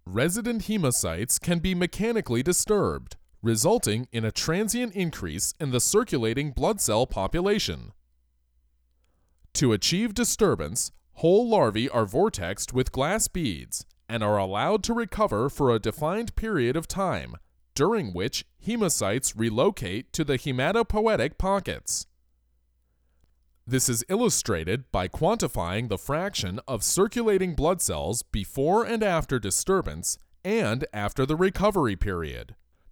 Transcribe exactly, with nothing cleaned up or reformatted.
Resident hemocytes can be mechanically disturbed, resulting in a transient increase in the circulating blood cell population. To achieve disturbance, whole larvae are vortexed with glass beads and are allowed to recover for a defined period of time, during which hemocytes relocate to the hematopoietic pockets. This is illustrated by quantifying the fraction of circulating blood cells before and after disturbance and after the recovery period.